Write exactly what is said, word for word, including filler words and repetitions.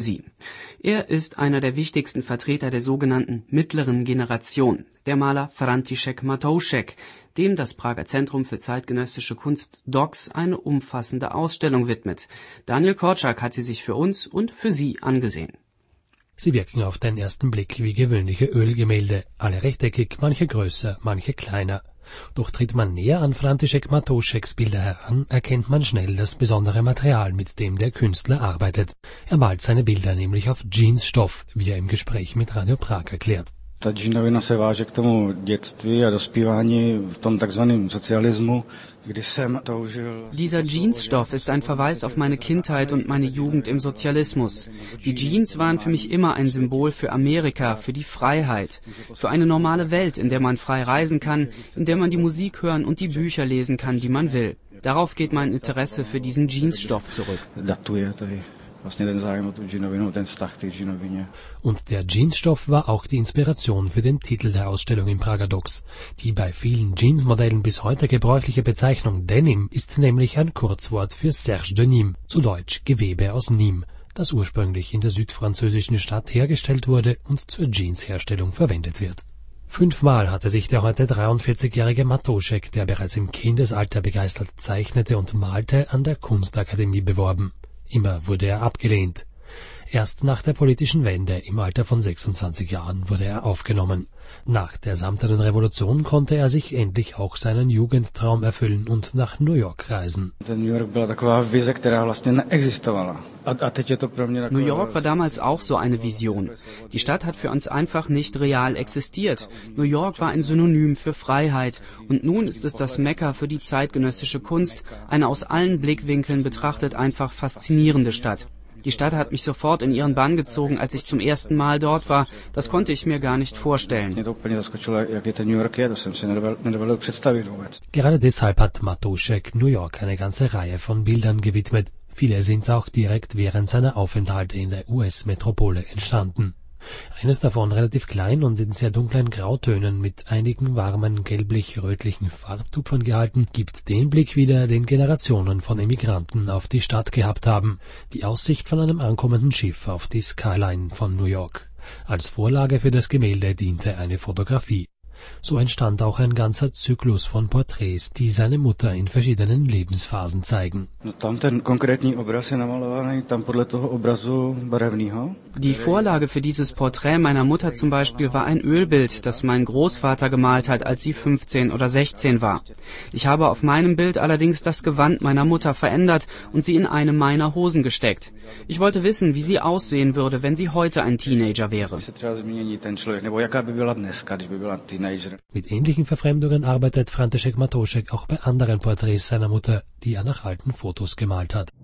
Sie. Er ist einer der wichtigsten Vertreter der sogenannten mittleren Generation, der Maler František Matoušek, dem das Prager Zentrum für zeitgenössische Kunst D O K S eine umfassende Ausstellung widmet. Daniel Korczak hat sie sich für uns und für Sie angesehen. Sie wirken auf den ersten Blick wie gewöhnliche Ölgemälde, alle rechteckig, manche größer, manche kleiner. Doch tritt man näher an František Matoušeks Bilder heran, erkennt man schnell das besondere Material, mit dem der Künstler arbeitet. Er malt seine Bilder nämlich auf Jeansstoff, wie er im Gespräch mit Radio Prag erklärt. Ta džínovina se váže k tomu dětství a dospívání v tom takzvaném socialismu, kdy jsem toužil. Dieser Jeansstoff ist ein Verweis auf meine Kindheit und meine Jugend im Sozialismus. Die Jeans waren für mich immer ein Symbol für Amerika, für die Freiheit, für eine normale Welt, in der man frei reisen kann, in der man die Musik hören und die Bücher lesen kann, die man will. Darauf geht mein Interesse für diesen Jeansstoff zurück. Und der Jeansstoff war auch die Inspiration für den Titel der Ausstellung im Prager D O K S. Die bei vielen Jeansmodellen bis heute gebräuchliche Bezeichnung Denim ist nämlich ein Kurzwort für Serge de Nîmes, zu Deutsch Gewebe aus Nîmes, das ursprünglich in der südfranzösischen Stadt hergestellt wurde und zur Jeansherstellung verwendet wird. Fünfmal hatte sich der heute dreiundvierzigjährige Matoušek, der bereits im Kindesalter begeistert zeichnete und malte, an der Kunstakademie beworben. Immer wurde er abgelehnt. Erst nach der politischen Wende, im Alter von sechsundzwanzig Jahren, wurde er aufgenommen. Nach der Samtenen Revolution konnte er sich endlich auch seinen Jugendtraum erfüllen und nach New York reisen. New York war damals auch so eine Vision. Die Stadt hat für uns einfach nicht real existiert. New York war ein Synonym für Freiheit und nun ist es das Mekka für die zeitgenössische Kunst, eine aus allen Blickwinkeln betrachtet einfach faszinierende Stadt. Die Stadt hat mich sofort in ihren Bann gezogen, als ich zum ersten Mal dort war. Das konnte ich mir gar nicht vorstellen. Gerade deshalb hat Matoušek New York eine ganze Reihe von Bildern gewidmet. Viele sind auch direkt während seiner Aufenthalte in der U S-Metropole entstanden. Eines davon relativ klein und in sehr dunklen Grautönen mit einigen warmen gelblich-rötlichen Farbtupfern gehalten, gibt den Blick wieder, den Generationen von Emigranten auf die Stadt gehabt haben. Die Aussicht von einem ankommenden Schiff auf die Skyline von New York. Als Vorlage für das Gemälde diente eine Fotografie. So entstand auch ein ganzer Zyklus von Porträts, die seine Mutter in verschiedenen Lebensphasen zeigen. Die Vorlage für dieses Porträt meiner Mutter zum Beispiel war ein Ölbild, das mein Großvater gemalt hat, als sie fünfzehn oder sechzehn war. Ich habe auf meinem Bild allerdings das Gewand meiner Mutter verändert und sie in eine meiner Hosen gesteckt. Ich wollte wissen, wie sie aussehen würde, wenn sie heute ein Teenager wäre. Mit ähnlichen Verfremdungen arbeitet František Matoušek auch bei anderen Porträts seiner Mutter, die er nach alten Fotos gemalt hat.